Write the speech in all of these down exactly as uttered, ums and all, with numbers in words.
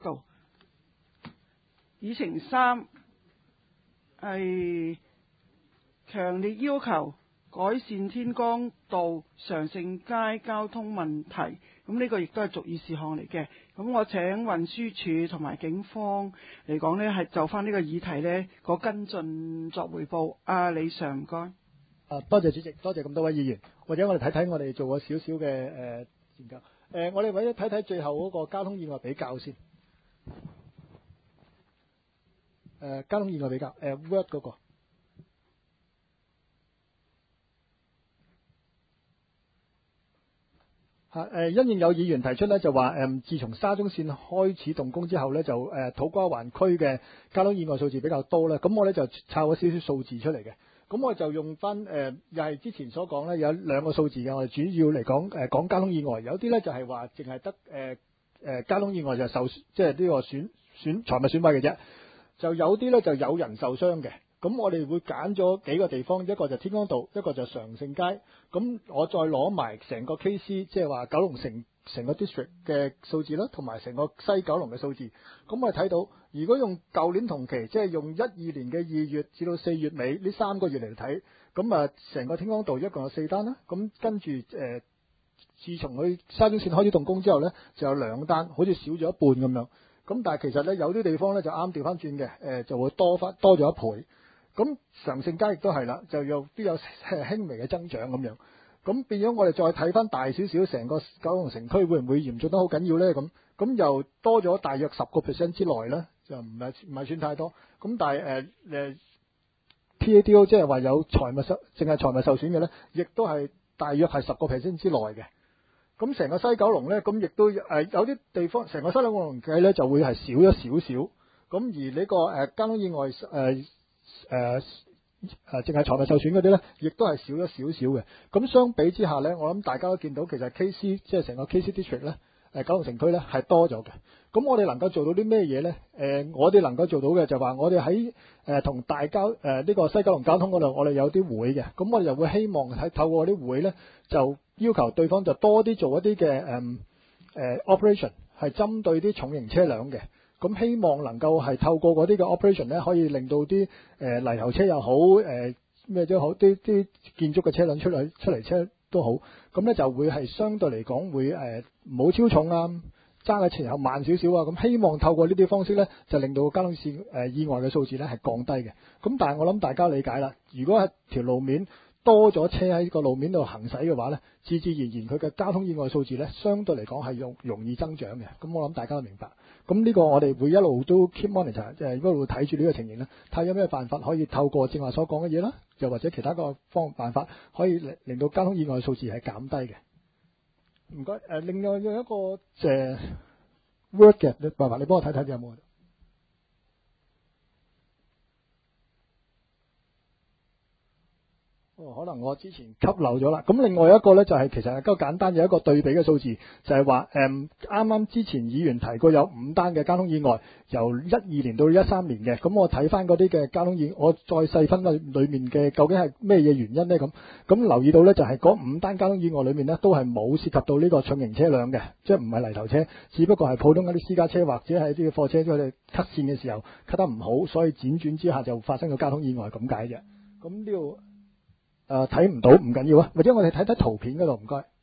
道。議程三係強烈要求改善天光道常盛街交通問題，咁呢個亦都係續議事項嚟嘅。咁我請運輸署同埋警方嚟講呢，係就翻呢個議題呢個跟進作彙報。阿李 Sir 唔該。 啊，多謝主席，多謝咁多位議員。或者我哋睇睇我哋做過少少嘅誒研究。誒、呃，我哋為咗睇睇最後嗰個交通意外比較先。誒、呃，交通意外比較，誒、呃、Word 嗰、那個。嚇誒，因應有議員提出咧，就話誒，自從沙中線開始動工之後咧，就誒、呃、土瓜灣區嘅交通意外數字比較多咧。咁我咧就抄咗少少數字出嚟嘅。咁我就用翻誒、呃，又係之前所講咧，有兩個數字嘅。我哋主要嚟講誒講交通意外，有啲咧就係話淨係得誒誒交通意外就受即係呢個損損財物損毀嘅啫。就有啲咧就有人受傷嘅。咁我哋會揀咗幾個地方，一個就天光道，一個就常盛街。咁我再攞埋成個 K C， 即係話九龍城成個 district 嘅數字啦，同埋成個西九龍嘅數字。咁我哋睇到，如果用舊年同期，即係用一二年嘅二月至到四月尾呢三個月嚟睇，咁啊成個天光道一共有四單啦。咁跟住誒、呃，自從佢沙中線開始動工之後呢，就有兩單，好似少咗一半咁樣。咁但係其實呢，有啲地方呢就啱調翻轉嘅，誒、呃、就會多翻多咗一倍。咁常盛街亦都係啦，就有都有輕微嘅增長咁樣。咁變咗我哋再睇翻大少少，成個九龍城區會唔會嚴重得好緊要呢？咁咁又多咗大約十個 percent 之內呢，就唔係唔係算太多。咁但係誒誒 P A D O 即係話有財物受，淨係財物受損嘅呢，亦都係大約係十個 percent 之內嘅。咁成個西九龍呢，咁亦都誒、呃、有啲地方成個西九龍計呢就會係少咗少少。咁而呢、這個誒、呃、交通意外誒。呃誒誒，淨係財物受損嗰啲咧，亦都係少咗少少嘅。咁相比之下咧，我諗大家都見到，其實 K C 即係成個 K C district 咧，誒九龍城區咧係多咗嘅。咁我哋能夠做到啲咩嘢咧？誒、呃，我哋能夠做到嘅就話，我哋喺誒同大交誒呢、呃這個西九龍交通嗰度，我哋有啲會嘅。咁我哋就會希望喺透過啲會咧，就要求對方就多啲做一啲嘅誒誒 operation，係針對啲重型車輛嘅。咁希望能夠係透過嗰啲嘅 operation 咧，可以令到啲誒、呃、泥頭車又好，誒咩都好，啲啲建築嘅車輛出嚟出嚟車都好，咁咧就會係相對嚟講會誒唔好超重啊，揸嘅前後慢少少啊，咁希望透過呢啲方式咧，就令到交通線誒、呃、意外嘅數字咧係降低嘅。咁但係我諗大家理解啦，如果係條路面多咗車喺個路面度行駛嘅話咧，自自然然佢嘅交通意外數字咧，相對嚟講係容容易增長嘅。咁我諗大家都明白。咁呢個我哋會一路都 keep monitor，即係一路睇住呢個情形咧，睇有咩辦法可以透過正話所講嘅嘢啦，又或者其他個方辦法，可以令令到交通意外數字係減低嘅。唔該，誒，另外有一個誒、呃、word 嘅，你麻煩你幫我睇睇有冇？哦，可能我之前吸漏咗啦。咁另外一個呢，就係、是、其實係夠簡單，有一個對比嘅數字，就係話誒啱啱之前議員提過有五單嘅交通意外，由一二年到一三年嘅。咁我睇翻嗰啲嘅交通意外，我再細分裏裏面嘅究竟係咩嘢原因呢？咁咁留意到呢，就係、是、嗰五單交通意外裏面呢，都係冇涉及到呢個重型車輛嘅，即係唔係泥頭車，只不過係普通一啲私家車或者係啲貨車，佢哋 cut 線嘅時候 cut 得唔好，所以輾轉之下就發生咗交通意外咁解啫。咁呢度。誒睇唔到唔緊要啊，或者我哋睇睇圖片嗰度唔該。誒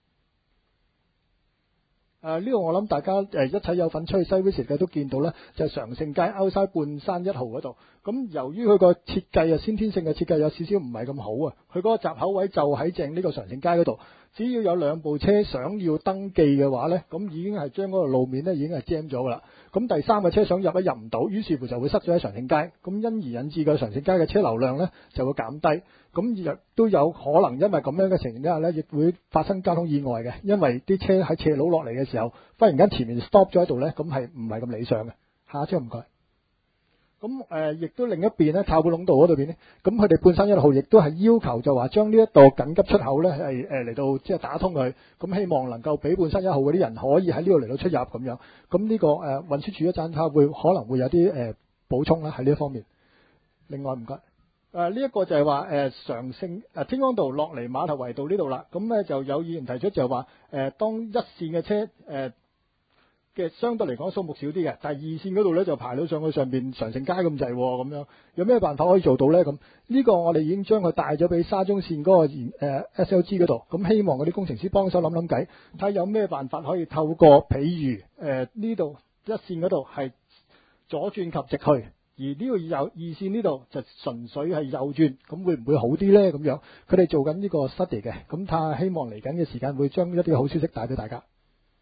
呢度我諗大家誒、呃、一齊有份出去西 visit 嘅都見到咧，就係、是、常盛街歐西半山一號嗰度。咁由於佢個設計啊，先天性嘅設計有少少唔係咁好啊，佢嗰個閘口位就喺正呢個常盛街嗰度。只要有兩部車想要登記嘅話咧，咁已經係將嗰個路面咧已經係 jam 咗噶啦。咁第三個車想入咧入唔到，於是乎就會塞咗喺常盛街。咁因而引致個常盛街嘅車流量咧就會減低。咁亦都有可能因為咁樣嘅情形之下咧，亦會發生交通意外嘅。因為啲車喺斜路落嚟嘅時候，忽然間前面 stop 咗喺度咧，咁係唔係咁理想嘅。下一張唔該。咁誒，亦、呃、都另一邊咧，靠背壟道嗰度邊咧，咁佢哋半山一號亦都係要求就話將呢一度緊急出口咧係誒嚟到即係打通佢，咁希望能夠俾半山一號嗰啲人可以喺呢度嚟到出入咁樣。咁呢、這個誒、呃、運輸署一陣間會可能會有啲誒、呃、補充啦喺呢一方面。另外唔該，誒呢一個就係話誒常盛誒天光道落嚟碼頭圍道呢度啦，咁咧就有議員提出就話誒、呃、當一線嘅車誒。呃嘅相對嚟講數目少啲嘅，但係二線嗰度咧就排到上去上邊常盛街咁滯喎，咁樣有咩辦法可以做到咧？咁呢個我哋已經將佢帶咗俾沙中線嗰個研誒 S L G 嗰度，咁希望嗰啲工程師幫手諗諗計，睇下有咩辦法可以透過譬如誒呢度一線嗰度係左轉及直去，而呢個右二線呢度就純粹係右轉，咁會唔會好啲咧？咁樣佢哋做緊呢個 study 嘅，咁睇下希望嚟緊嘅時間會將一啲好消息帶俾大家。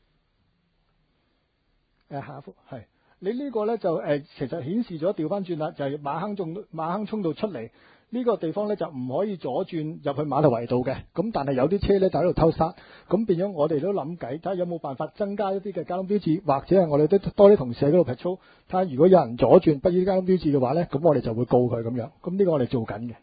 誒下一幅係你呢個咧就誒、呃、其實顯示咗調翻轉啦，就係、是、馬坑中馬坑涌道出嚟呢、這個地方咧就唔可以左轉入去馬頭圍道嘅，咁但係有啲車咧就喺度偷剎，咁變咗我哋都諗計睇下有冇辦法增加一啲嘅交通標誌，或者係我哋都多啲同事喺嗰度 patrol，睇下如果有人左轉不依交通標誌嘅話咧，咁我哋就會告佢咁樣，咁呢個我哋做緊嘅。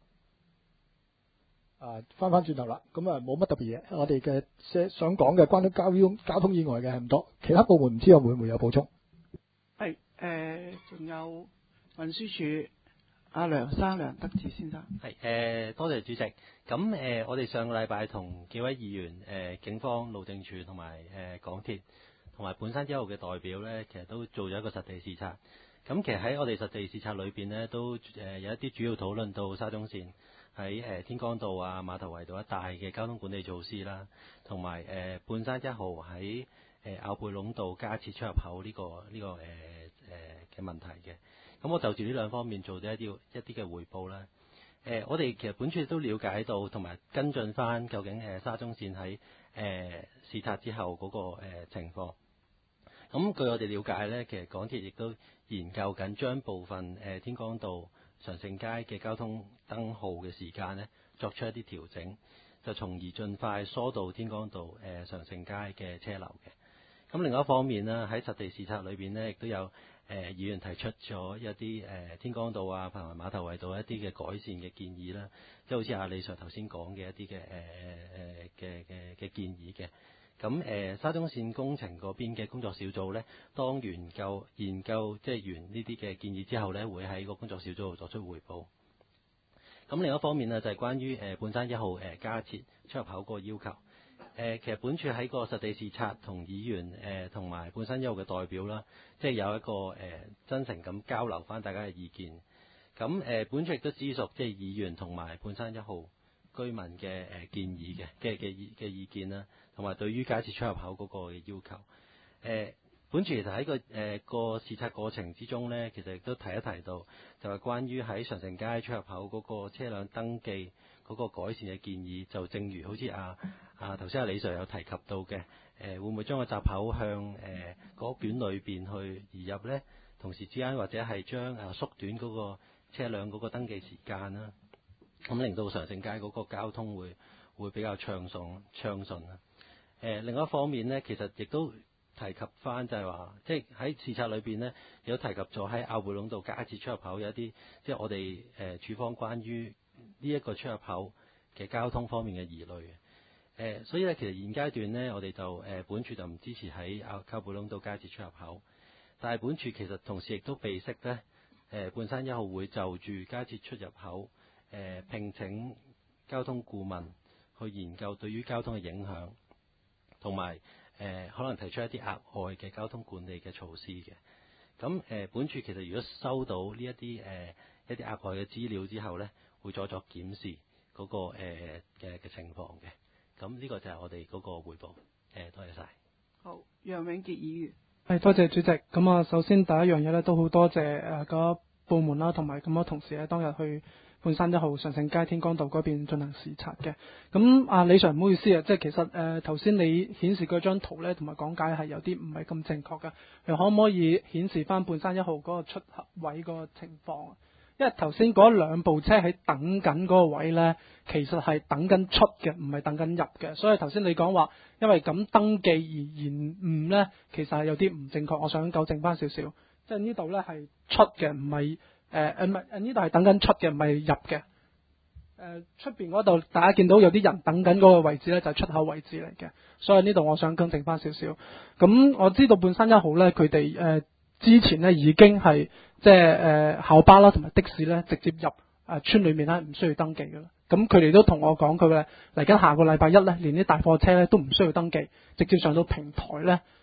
啊，翻翻轉頭啦，咁啊冇乜特別嘢，我哋嘅想講嘅關於交通交通意外嘅係唔多，其他部門唔知道會唔會有補充？ 係誒，仲、呃、有運輸署阿梁生梁德志先生。 係誒、呃，多謝主席。咁誒、呃，我哋上個禮拜同幾位議員、誒、呃、警方、路政署同埋誒港鐵同埋半山一號嘅代表咧，其實都做咗一個實地視察。咁其實喺我哋實地視察裏邊咧，都誒、呃、有一啲主要討論到沙中線喺誒天光道啊、碼頭圍道一帶嘅交通管理措施啦，同埋誒半山一號喺誒坳背壟道加設出入口呢、這個呢、這個誒誒嘅問題嘅。咁我就住呢兩方面做咗一啲一啲嘅彙報啦。誒、呃，我哋其實本處都了解到同埋跟進翻究竟誒沙中線喺誒視察之後嗰、那個、呃、情況。咁據我哋了解咧，其實港鐵亦都研究緊將部分誒、呃、天光道常盛街嘅交通燈號嘅時間咧作出一啲調整，就從而盡快疏導天光道誒、呃、常盛街嘅車流嘅。咁另外一方面呢，喺實地視察裏邊呢，亦都有誒、呃、議員提出咗一啲誒、呃、天光道啊同埋碼頭圍道一啲嘅改善嘅建議啦，即係好似阿李 Sir 頭先講嘅一啲嘅誒誒嘅嘅嘅建議嘅。咁誒、呃、沙中線工程嗰邊嘅工作小組呢，當研究研究即係完呢啲嘅建議之後呢，會喺個工作小組度作出彙報。咁另一方面呢，就係、是、關於誒、呃、半山一號誒、呃、加設出入口嗰個要求。誒、呃、其實本處喺個實地視察同議員誒同埋半山一號嘅代表啦，即係有一個誒、呃、真誠咁交流翻大家嘅意見。咁誒、呃、本處亦都知熟即係議員同埋半山一號居民嘅誒、呃、建議嘅嘅嘅意嘅意見啦，同埋對於加設出入口嗰個嘅要求。誒、呃、本處其實喺個誒、呃、個視察過程之中呢，其實亦都提一提到，就係關於喺常盛街出入口嗰個車輛登記嗰個改善嘅建議。就正如好似啊啊頭先阿李 Sir 有提及到嘅，誒、呃、會唔會將個閘口向誒嗰、呃、卷裏邊去移入呢？同時之間或者係將啊縮短嗰個車輛嗰個登記時間啦，咁令到常盛街嗰個交通會會比較暢順暢順啊。誒、呃、另外一方面呢，其實亦都提及翻就係話，即係喺視察裏邊呢，有提及咗喺坳背壟道加設出入口有一啲，即係我哋誒、呃、處方關於呢一個出入口嘅交通方面嘅疑慮嘅。誒、呃，所以咧其實現階段呢，我哋就誒、呃、本處就唔支持喺坳坳背壟道加設出入口，但係本處其實同時亦都備悉呢，誒、呃、半山一號會就住加設出入口誒、呃、聘請交通顧問去研究對於交通嘅影響。同埋誒可能提出一啲額外嘅交通管理嘅措施嘅。咁誒、呃、本處其實如果收到呢一啲誒、呃、一啲額外嘅資料之後咧，會再作檢視嗰、那個誒嘅嘅情況嘅。咁呢個就係我哋嗰個彙報。誒、呃、多謝晒。 好，楊永傑議員。 係多謝主席。咁啊，首先第一樣嘢咧，都好多謝誒嗰部門啦，同埋咁多同事咧，當日去半山一號常盛街天光道嗰邊進行視察嘅。咁啊，李 Sir 唔好意思啊，即係其實誒頭先你顯示嗰張圖咧，同埋講解係有啲唔係咁正確嘅。你可唔可以顯示翻半山一號嗰個出口位嗰個情況啊？因為頭先嗰兩部車喺等緊嗰個位咧，其實係等緊出嘅，唔係等緊入嘅。所以頭先你講話因為咁登記而延誤咧，其實係有啲唔正確。我想糾正翻少少，即係呢度咧係出嘅，唔係。誒誒唔係，呢度係等緊出嘅，唔係入嘅。誒出邊嗰度，大家見到有啲人等緊嗰個位置咧，就係、是、出口位置嚟嘅。所以呢度我想更正翻少少。咁我知道半山一號咧，佢哋誒之前咧已經係即係誒校巴啦，同埋的士咧，直接入誒、呃、村裏面咧，唔需要登記㗎啦。咁佢哋都同我講，佢嘅嚟緊下個禮拜一咧，連啲大貨車咧都唔需要登記，直接上到平台咧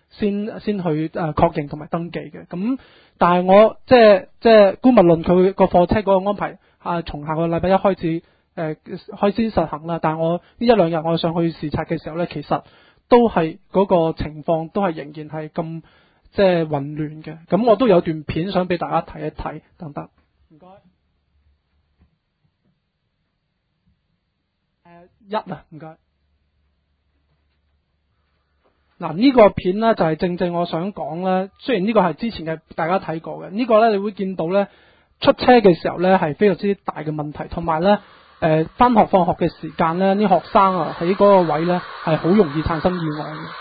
先先去誒、呃、確認同埋登記嘅。咁但係我即係即係姑勿論佢個貨車嗰個安排啊，從下個禮拜一開始誒、呃、開始實行啦。但係我呢一兩日我上去視察嘅時候咧，其實都係嗰個情況都係仍然係咁即係混亂嘅。咁我都有段片想俾大家睇一睇，等等。唔該。誒一啊，唔該。嗱呢個片咧就係正正我想講咧，雖然呢個係之前嘅大家睇過嘅，呢個咧你會見到咧出車嘅時候咧係非常之大嘅問題，同埋咧誒返學放學嘅時間咧，啲學生啊喺嗰個位咧係好容易產生意外嘅。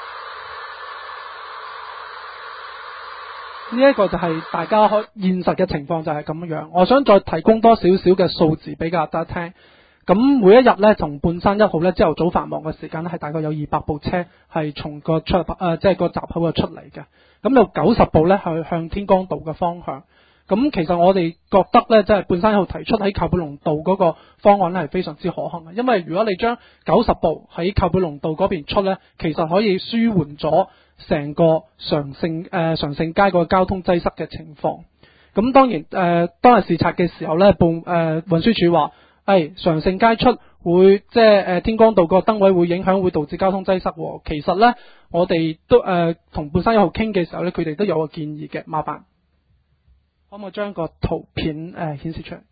呢一個就係大家可現實嘅情況就係咁樣。我想再提供多少少嘅數字俾大家聽。咁每一日咧，同半山一號咧，朝頭早繁忙嘅時間咧，係大概有二百部車係從個出誒、呃，即係個閘口嘅出嚟嘅。咁有九十部咧係向天光道嘅方向。咁其實我哋覺得咧，即係半山一號提出喺靠背龍道嗰個方案咧係非常之可行嘅，因為如果你將九十部喺靠背龍道嗰邊出咧，其實可以舒緩咗成個常盛誒、呃、常盛街個交通擠塞嘅情況。咁當然誒、呃，當日視察嘅時候咧，報誒運輸署話。係常盛街出會即係誒天光道個燈位會影響，會導致交通擠塞。其實咧，我哋都誒同、呃、半山一號傾嘅時候咧，佢哋都有個建議嘅。麻煩可唔可以將個圖片誒、呃、顯示出嚟？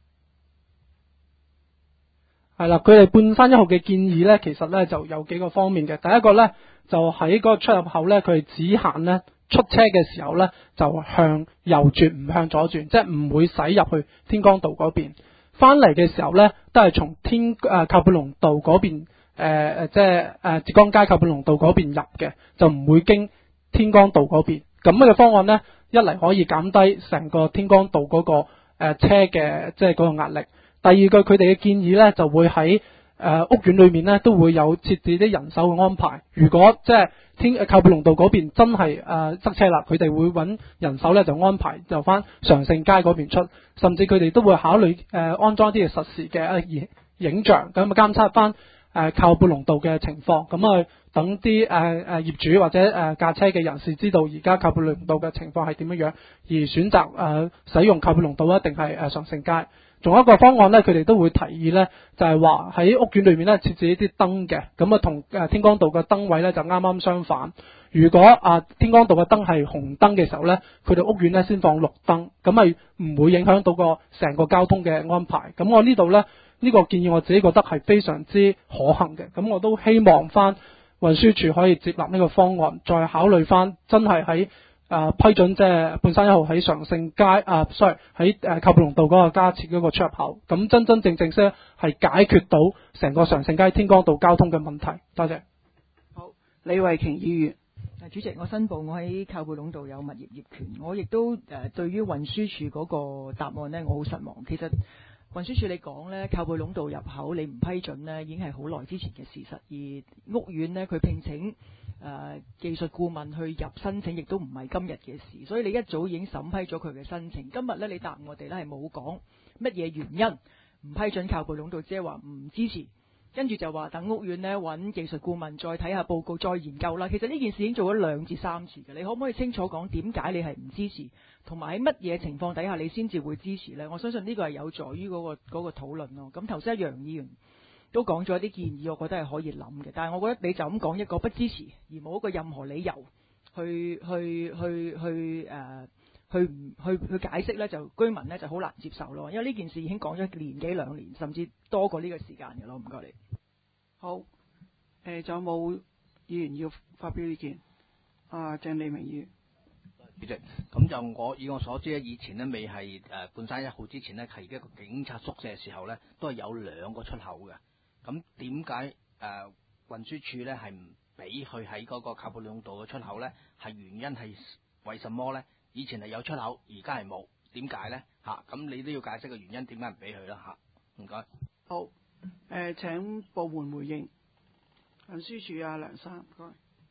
係啦，佢哋半山一號嘅建議咧，其實咧就有幾個方面嘅。第一個咧就喺嗰個出入口咧，佢哋只限咧出車嘅時候咧就向右轉，唔向左轉，即係唔會駛入去天光道嗰邊。翻嚟嘅時候咧，都係從天誒、呃、靠背龍道嗰邊誒誒、呃，即係誒浙江街靠背龍道嗰邊入嘅，就唔會經天光道嗰邊。咁嘅方案咧，一嚟可以減低成個天光道嗰、那個誒、呃、車嘅即係嗰個壓力。第二個佢哋嘅建議咧，就會喺誒、呃、屋苑裏面咧都會有設置啲人手嘅安排。如果即係天誒靠背龍道嗰邊真係誒、呃、塞車啦，佢哋會揾人手咧就安排就翻常盛街嗰邊出，甚至佢哋都會考慮誒、呃、安裝啲嘅實時嘅影影像，咁啊監測翻誒靠背龍道嘅情況，咁啊等啲誒誒業主或者誒駕、呃、車嘅人士知道而家靠背龍道嘅情況係點樣樣，而選擇誒、呃、使用靠背龍道啊，定係誒常盛街。仲有一個方案咧，佢哋都會提議咧，就係話喺屋苑裏面咧設置一啲燈嘅，咁啊同誒天光道嘅燈位咧就啱啱相反。如果啊天光道嘅燈係紅燈嘅時候咧，佢哋屋苑咧先放綠燈，咁咪唔會影響到個成個交通嘅安排。咁我呢度咧呢、呢個建議我自己覺得係非常之可行嘅，咁我都希望翻運輸署可以接納呢個方案，再考慮翻真係喺。啊！批准即係半山一號喺常盛街啊，sorry 喺誒靠背龍道嗰個加設嗰個出入口，咁真真正正先係解決到成個常盛街天光道交通嘅問題。多謝。 好，李慧瓊議員。 主席，我申報我喺靠背龍道有物業業權，我亦都誒、呃、對於運輸署嗰個答案呢，我好失望。其實運輸署你講呢，靠背龍道入口你唔批准呢，已經係好耐之前嘅事實，而屋苑呢，佢聘請。誒、呃、技術顧問去入申請，亦都唔係今日嘅事，所以你一早已經審批咗佢嘅申請。今日咧，你答我哋咧係冇講乜嘢原因唔批准靠背龍道，即係話唔支持，跟住就話等屋苑咧揾技術顧問再睇下報告，再研究啦。其實呢件事已經做咗兩至三次嘅，你可唔可以清楚講點解你係唔支持，同埋喺乜嘢情況底下你先至會支持呢？我相信呢個係有助於嗰、嗰個嗰、嗰個討論咯。咁頭先阿楊議員都講咗一啲建議，我覺得係可以諗嘅。但係我覺得你就咁講一個不支持，而冇一個任何理由去去去去誒、呃、去唔去去解釋呢，就居民呢就好難接受咯。因為呢件事已經講咗年幾兩年，甚至多過呢個時間嘅咯。唔該你。 好，誒仲有冇議員要發表意見？啊，鄭利明議員。 主席，咁就我以我所知咧，以前咧未係誒半山一號之前咧，係一個警察宿舍嘅時候咧，都係有兩個出口嘅。咁點解誒運輸署咧係唔俾佢喺嗰個靠背龍道嘅出口咧？係原因係為什麼咧？以前係有出口，而家係冇，點解咧？嚇、啊，咁你都要解釋個原因，點解唔俾佢啦？嚇，唔該。 好，誒、呃、請部門回應。運輸署啊，梁生，唔該。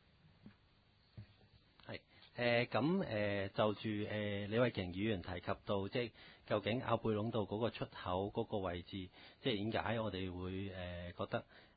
係誒咁誒就住誒、呃、李慧瓊議員提及到，即係究竟靠背龍道嗰個出口嗰個位置，即係點解我哋會誒、呃、覺得誒、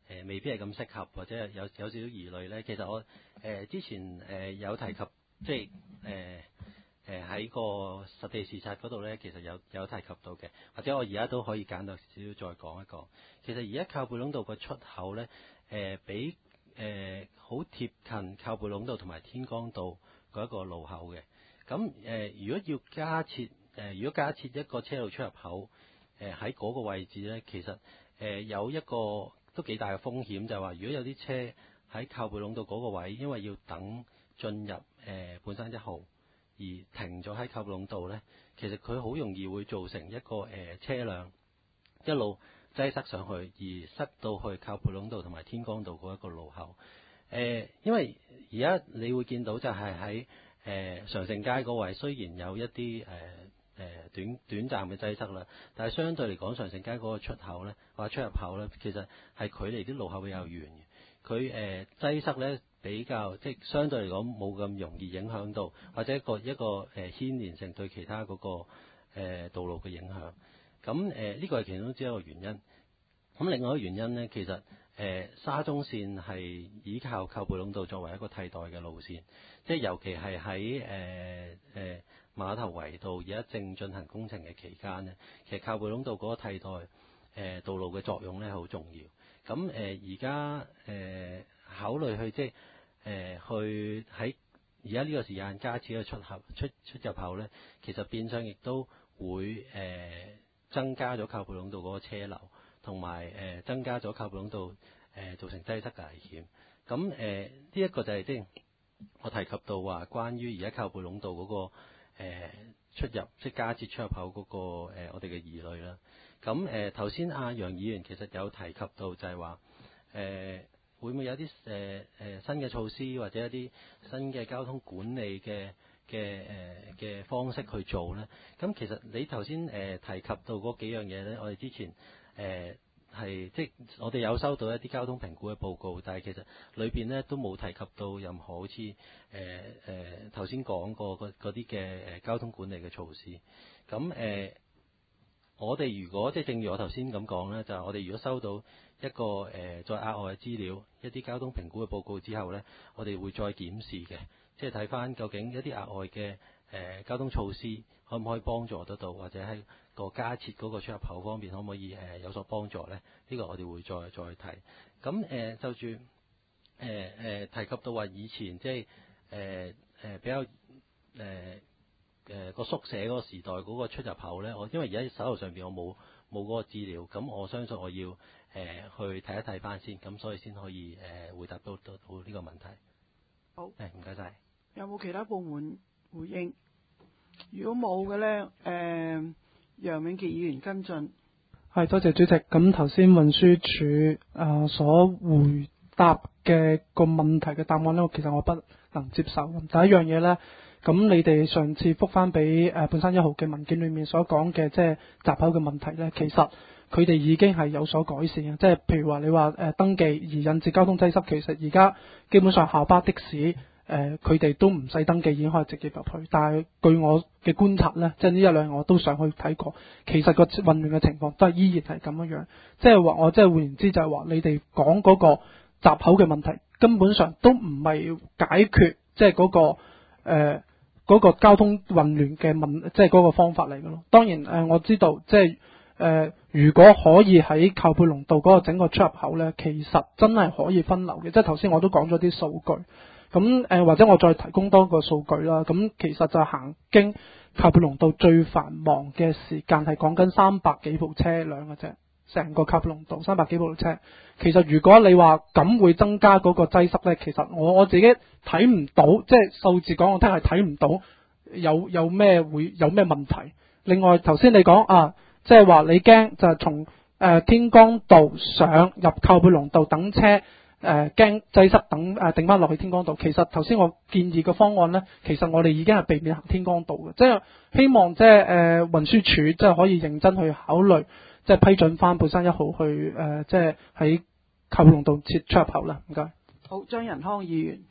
呃、未必係咁適合，或者有有少少疑慮咧。其實我誒、呃、之前誒、呃、有提及，即係誒誒喺個實地視察嗰度咧，其實有有提及到嘅，或者我而家都可以簡略少少再講一講。其實而家靠背壟道個出口咧，誒、呃、比誒好、呃、貼近靠背壟道同埋天光道嗰一個路口嘅。咁誒、呃，如果要加設誒、呃，如果加設一個車路出入口，誒喺嗰個位置咧，其實誒、呃、有一個都幾大嘅風險，就係、是、話如果有啲車喺靠背壟道嗰個位，因為要等進入誒、呃、半山一號而停咗喺靠背壟道咧，其實佢好容易會造成一個誒、呃、車輛一路擠塞上去，而塞到去靠背壟道同埋天光道嗰一個路口。誒、呃，因為而家你會見到就係喺誒常盛街嗰位，雖然有一啲誒誒短短暫嘅擠塞啦，但係相對嚟講，常盛街嗰個出口咧或者出入口咧，其實係距離啲路口比較遠嘅。佢誒、呃、擠塞咧比較即係相對嚟講冇咁容易影響到，或者一個一個誒、呃、牽連性對其他嗰、那個、呃、道路嘅影響。咁誒呢個係其中之一個原因。咁另外一個原因咧，其實誒、呃、沙中線係依靠靠背壟道作為一個替代嘅路線，即係尤其係喺誒誒馬頭圍道而家正進行工程嘅期間咧，其實靠背壟道嗰個替代誒、呃、道路嘅作用咧好重要。咁誒而家誒考慮去即係誒、呃、去喺而家呢個時間加設嘅出口出出入口咧，其實變相亦都會誒、呃、增加咗靠背壟道嗰個車流。同埋誒增加咗靠背壟道誒、呃、造成擠塞嘅危險。咁誒呢一個就係即係我提及到話，關於而家靠背壟道嗰、那個、呃、出入即係加設出入口嗰、那個、呃、我哋嘅疑慮啦。咁誒頭先阿楊議員其實有提及到就係話誒會唔會有啲誒誒新嘅措施或者一啲新嘅交通管理嘅嘅誒嘅方式去做咧？咁其實你頭先誒提及到嗰幾樣嘢咧，我哋之前誒係即係我哋有收到一啲交通評估嘅報告，但係其實裏邊咧都冇提及到任何好似誒誒頭先講過嗰啲嘅誒交通管理嘅措施。咁誒、呃，我哋如果即係正如我頭先咁講咧，就係我哋如果收到一個誒、呃、再額外嘅資料，一啲交通評估嘅報告之後咧，我哋會再檢視嘅，即係睇翻究竟一啲額外嘅誒、呃、交通措施可唔可以幫助得到，或者喺個加設嗰個出入口方面可唔可以誒、呃、有所幫助咧？呢、這個我哋會再再睇。咁誒、呃、就住誒誒提及到話以前即係誒誒比較誒誒個宿舍嗰個時代嗰個出入口咧，我因為而家手頭上邊我冇冇嗰個資料，咁我相信我要誒、呃、去睇一睇翻先，咁所以先可以誒、呃、回答到到到呢個問題。 好， 誒唔該晒。 有冇其他部門回應？如果冇嘅咧，誒、呃、楊永傑議員跟進。 係，多謝主席。咁頭先運輸署誒所回答嘅個問題嘅答案咧，其實我不能接受。第一樣嘢咧，咁你哋上次覆翻俾誒半山一號嘅文件裏面所講嘅，即係閘口嘅問題咧，其實佢哋已經係有所改善嘅。即係譬如話你話誒登記而引致交通擠塞，其實而家基本上校巴的士。誒佢哋都唔使登記已經可以直接入去，但係據我嘅觀察呢，即係呢一兩日我都上去睇過，其實個混亂嘅情況都係依然係咁樣樣，即係話我即係換言之就係話你哋講嗰個閘口嘅問題根本上都唔係解決即係嗰個誒嗰、呃嗰個交通混亂嘅問，即係嗰個方法嚟嘅咯。當然誒、呃、我知道即係誒、呃、如果可以喺靠背壟道嗰個整個出入口呢，其實真係可以分流嘅，即係頭先我都講咗啲數據。咁誒、呃、或者我再提供多個數據啦。咁其實就行經靠背壟道最繁忙嘅時間係講緊三百幾部車輛嘅啫，成個靠背壟道三百幾部車。其實如果你話咁會增加嗰個擠塞呢，其實我我自己睇唔到，即係數字講我聽係睇唔到有有咩會有咩問題。另外頭先你講啊，即係話你驚就係從誒天光道上入靠背壟道等車。誒驚擠塞等誒定翻落去天光道，其實頭先我建議嘅方案呢，其實我哋已經係避免行天光道嘅，即係希望即係誒運輸署即係可以認真去考慮，即係批准翻半山一號去誒、呃、即係喺靠背壟道設出入口啦。唔該。 好，張仁康議員。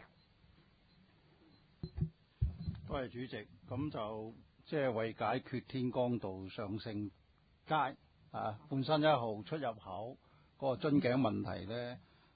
多謝主席。咁就即係為解決天光道上盛街啊半山一號出入口嗰個樽頸問題呢。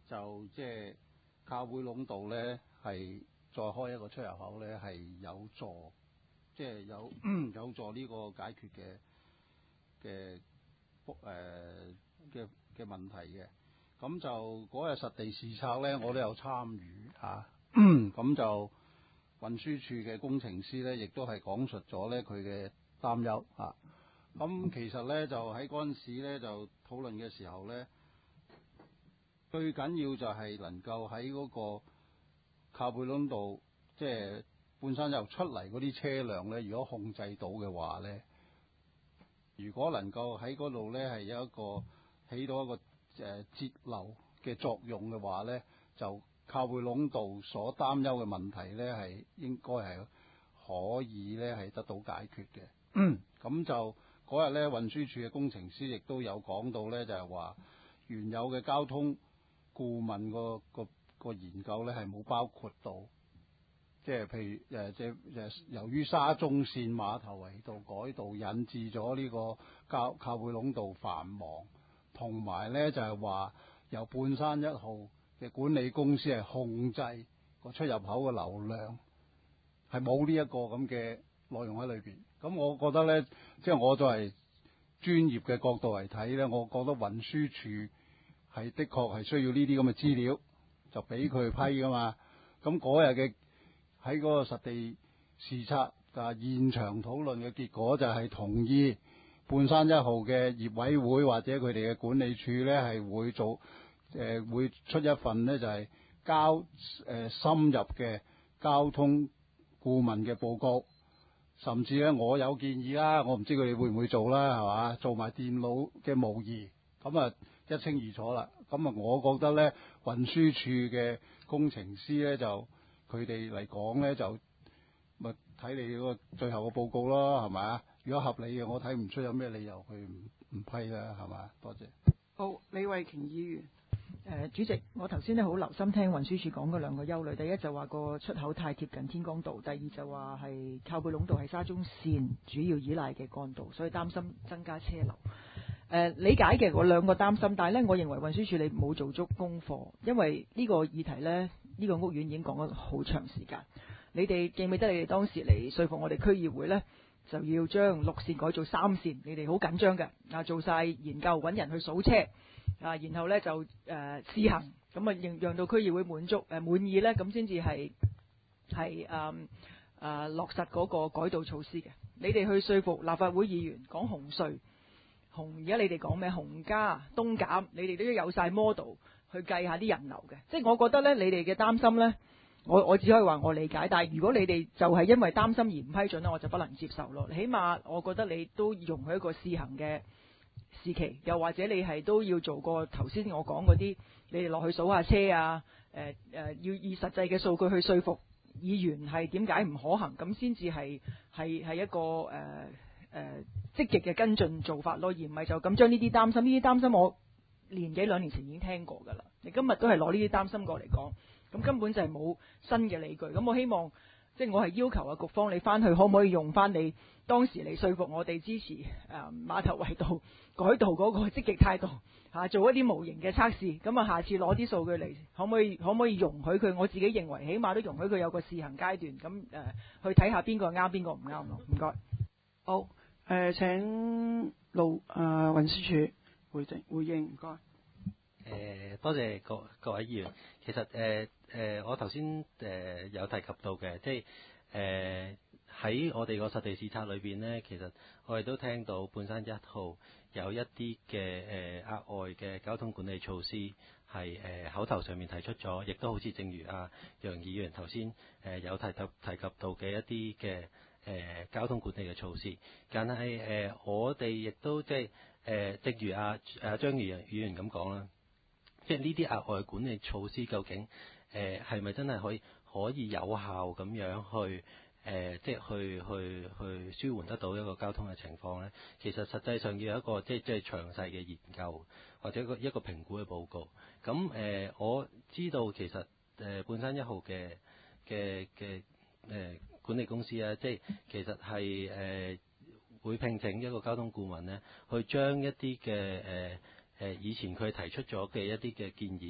就即係靠背壟道咧，係再開一個出入口咧，係有助即係有有助呢個解決嘅嘅誒嘅嘅問題嘅。咁就嗰日實地視察咧，我都有參與嚇。咁、啊、就運輸署嘅工程師咧，亦都係講述咗咧佢嘅擔憂嚇。咁、啊、其實咧就喺嗰陣時咧就討論嘅時候咧，最緊要就係能夠喺嗰個靠背壟道，即係半山又出嚟嗰啲車輛咧，如果控制到嘅話咧，如果能夠喺嗰度咧係有一個起到一個誒節流嘅作用嘅話咧，就靠背壟道所擔憂嘅問題咧係應該係可以咧係得到解決嘅。咁就嗰日咧運輸署嘅工程師亦都有講到咧，就係話原有嘅交通顧問個個個研究咧係冇包括到，即係譬如誒即係由於沙中線馬頭圍道改道引致咗呢個靠靠背壟道繁忙。同埋咧就係話由半山一號嘅管理公司係控制個出入口嘅流量，係冇呢一個咁嘅內容喺裏邊。咁我覺得咧，即係我作為專業嘅角度嚟睇咧，我覺得運輸署係的確係需要呢啲咁嘅資料，就俾佢批噶嘛。咁嗰日嘅喺嗰個實地視察啊現場討論嘅結果就係同意。半山一號嘅業委會或者佢哋嘅管理處咧，係會做誒、呃、會出一份呢，就係、是、交誒、呃、深入嘅交通顧問嘅報告，甚至咧我有建議啦，我唔知佢哋會唔會做啦，係嘛？做埋電腦嘅模擬，咁啊一清二楚啦。咁啊，我覺得咧運輸署嘅工程師咧就佢哋嚟講咧就咪睇你嗰個最後嘅報告咯，係咪啊？如果合理嘅，我睇唔出有咩理由佢唔唔批啦，係嘛？多謝。 好，李慧瓊議員。 誒、呃，主席，我頭先咧好留心聽運輸署講嗰兩個憂慮，第一就話個出口太貼近天光道，第二就話係靠背壟道係沙中線主要依賴嘅幹道，所以擔心增加車流。誒、呃，理解嘅我兩個擔心，但係咧，我認為運輸署你冇做足功課，因為呢個議題咧，呢、呢個屋苑已經講咗好長時間。你哋記唔記得你哋當時嚟說服我哋區議會咧？就要將六線改做三線，你哋好緊張嘅啊！做晒研究，揾人去數車啊，然後呢就誒、呃、試行，咁啊讓讓到區議會滿足誒、呃、滿意呢，咁先至係係誒誒落實嗰個改道措施嘅。你哋去說服立法會議員講紅隧，紅而家你哋講咩紅加東減，你哋都有晒 model 去計下啲人流嘅。即係我覺得呢，你哋嘅擔心呢。我我只可以話我理解，但係如果你哋就係因為擔心而唔批准咧，我就不能接受咯。起碼我覺得你都容許一個試行嘅時期，又或者你係都要做過頭先我講嗰啲，你哋落去數下車啊，誒、呃、誒、呃，要以實際嘅數據去說服議員係點解唔可行，咁先至係係係一個誒誒積極嘅跟進做法咯，而唔係就咁將呢啲擔心，呢啲擔心我年幾兩年前已經聽過㗎啦。你今日都係攞呢啲擔心過嚟講。咁根本就係冇新嘅理據，咁我希望即係我係要求啊局方你翻去可唔可以用翻你當時嚟說服我哋支持誒、呃、馬頭圍道改道嗰個積極態度嚇、啊，做一啲模型嘅測試，咁啊下次攞啲數據嚟，可唔可以可唔可以容許佢？我自己認為起碼都容許佢有個試行階段，咁誒、呃、去睇下邊個啱邊個唔啱咯。唔該。 好，誒、呃、請路誒運輸署回應回應，唔該。 誒、呃、多謝各各位議員。其實誒誒、呃，我頭先誒有提及到嘅，即係誒喺我哋個實地視察裏邊呢，其實我哋都聽到半山一號有一啲嘅誒額外嘅交通管理措施係誒、呃、口頭上面提出咗，亦都好似正如阿、啊、楊議員頭先誒有提及提及到嘅一啲嘅誒交通管理嘅措施。但係誒、呃、我哋亦都即係誒，正如阿阿張宇人議員咁講啦。即係呢啲額外管理措施，究竟誒係咪真係可以可以有效咁樣去誒、呃，即係去去去舒緩得到一個交通嘅情況咧？其實實際上要有一個即係即係詳細嘅研究，或者一個一個評估嘅報告。咁誒、呃，我知道其實誒、呃、半山一號嘅嘅嘅誒管理公司咧，即係其實係誒、呃、會聘請一個交通顧問咧，去將一啲嘅誒。誒以前佢提出咗嘅一啲嘅建議，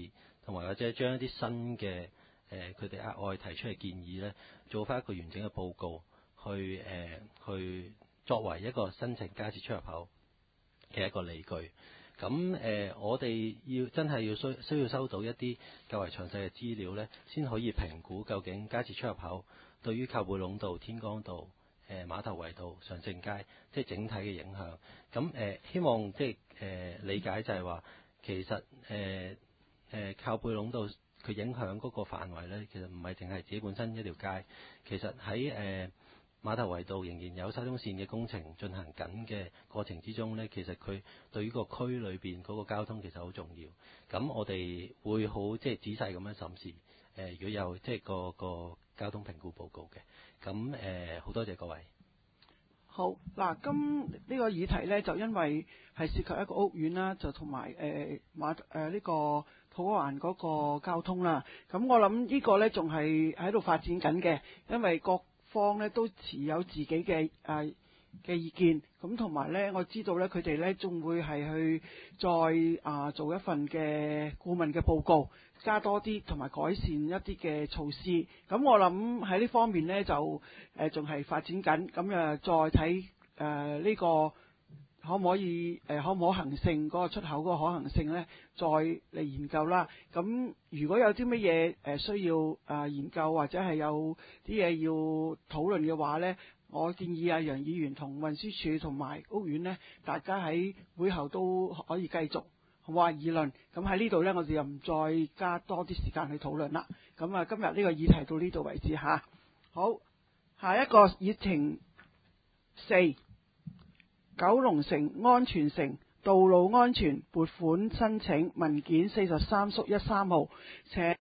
同埋或者將一啲新嘅誒佢哋額外提出嘅建議咧，做翻一個完整嘅報告，去誒、呃、去作為一個申請加設出入口嘅一個理據。咁誒、呃，我哋要真係要需需要收到一啲較為詳細嘅資料咧，先可以評估究竟加設出入口對於靠背壟道、天光道、誒馬頭圍道、常盛街即係整體嘅影響。咁誒、呃，希望即係誒、呃、理解就係話，其實誒誒、呃呃、靠背壟道佢影響嗰個範圍咧，其實唔係淨係自己本身一條街，其實喺誒。呃馬頭圍道仍然有沙中線嘅工程進行緊嘅過程之中呢，其實佢對於個區裏邊嗰個交通其實好重要。咁我哋會好即係仔細咁樣審視。誒、呃，如果有即係個個交通評估報告嘅，咁誒好多謝各位。 好嗱，今呢個議題呢，就因為係涉及一個屋苑啦，就同埋誒馬誒呢個土瓜灣嗰個交通啦。咁我諗呢個呢，仲係喺度發展緊嘅，因為各方咧都持有自己嘅誒嘅意見，咁同埋咧我知道咧佢哋咧仲會係去再啊、呃、做一份嘅顧問嘅報告，加多啲同埋改善一啲嘅措施。咁我諗喺呢方面咧就誒仲係發展緊，咁誒再睇誒呢個可唔可以誒、呃、可唔可行性嗰、嗰個出口嗰個可行性咧，再嚟研究啦。咁如果有啲乜嘢誒需要誒、呃、研究或者係有啲嘢要討論嘅話咧，我建議阿楊議員同運輸署同埋屋苑咧，大家喺會後都可以繼續話議論。咁喺呢度咧，我哋又唔再加多啲時間去討論啦。咁啊，今日呢個議題到呢度為止嚇。好，下一個議程四。九龍城安全城道路安全撥款申請文件四十三縮一三號，請